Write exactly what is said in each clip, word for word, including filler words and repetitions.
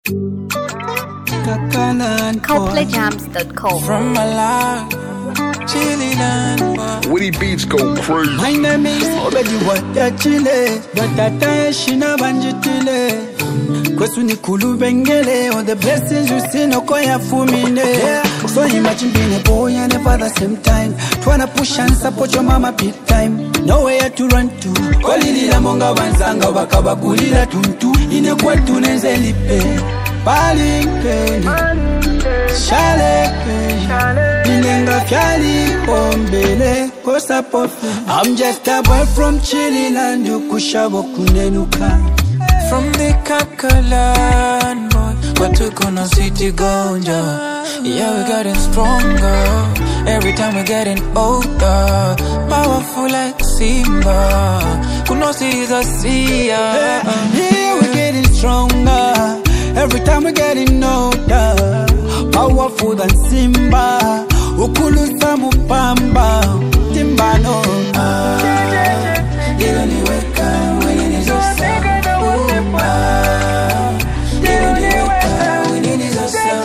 Coldplay Jams dot com. From my life, chilling and Witty beats go crazy. My name is Obedi Watachile, Watata Shina Banjitile. Kwesuni kulu bengele, all the blessings you see no koya fumine. So imagine being a boy and a father same time. Tryna push and support your mama big time. Nowhere to run to. Kolilila monga wanzanga wakabakulila tuntu. Ine kwetu nenzelipe. Palinke, shaleke, inenga fyali ombele kosa pofi. I'm just a boy from Chililand, yukushabo kunenuka. from the Kakalan boy, but took on a city gonja. Yeah, we getting stronger. Every time we're getting older. Powerful like Simba. Kuno cities a sea. Yeah, we're getting stronger. Every time we're getting older. Powerful than Simba. Ukulu samu pamba. Timbano. Ah, they only wake up when it is your son. They only wake up when it is your son.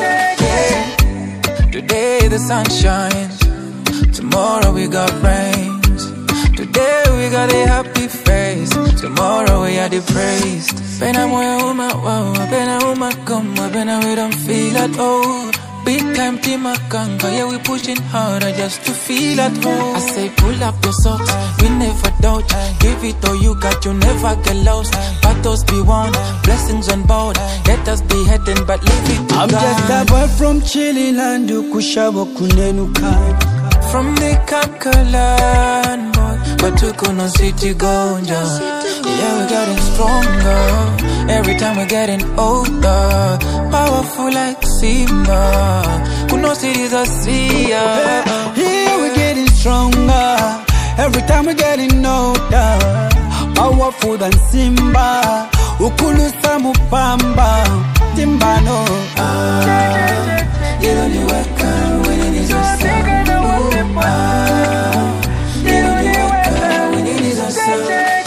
Today the sun shines. Tomorrow we got rains. Today we got a happy face. Tomorrow we are depraised. Pena moya uma wow, pena uma kama, pena we don't feel at all. Big time team akanga, yeah we pushing harder just to feel at home. I say pull up your socks, we never doubt. Give it all you got, you never get lost. Battles be won, blessings on board. Let us be heading but leave it to I'm God. just a boy from Chililand, kushabo kunenuka. From the Kakalan boy, but took on a city gonja. Yeah, we're getting stronger. Every time we're getting older. Powerful like Simba. Kuno cities a sea. Here we're getting stronger. Every time we're getting older. Powerful than Simba. Ukulu samu pamba. Timbano. Ah, they only wake up when it is your son. Ah, they only wake up when it is your son.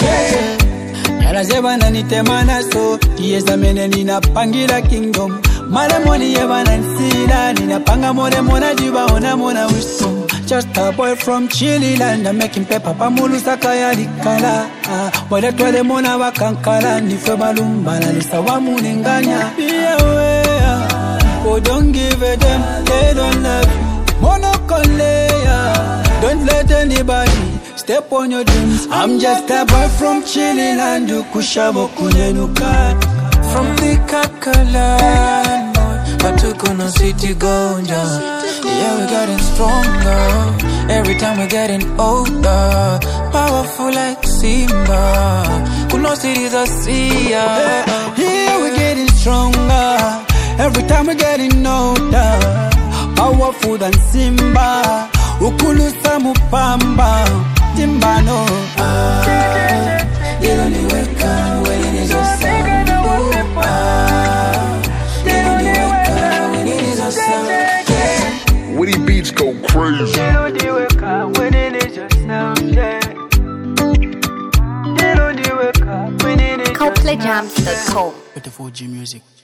Zebana ni temana so Tieza mene nina pangira kingdom Male moni yebana nsila Nina panga mone mona diba ona mona wisdom. Just a boy from Chililand I'm making paper pamulu sakaya likala Wale twele mona wakankala Nife malumbala lisa wamunenganya Be aware Oh don't give a damn They don't love you Monocolea Don't let anybody step on your dreams. I'm just a boy from Chililand, kushabo kunenuka. From the Kakalan boy, but took on a city gonja. Yeah, we're getting stronger. Every time we're getting older. Powerful like Simba. Kuno cities a sea. Here we're getting stronger. Every time we're getting older. Powerful than Simba. Ukulu samu pamba. Timbano. Ah, they only wake up when it is your son. Ah, they only wake up when it is your son. Witty beats go crazy. They only wake up when it is your son. They only wake up when it is your son. Coldplay Jams dot com. With the four G music.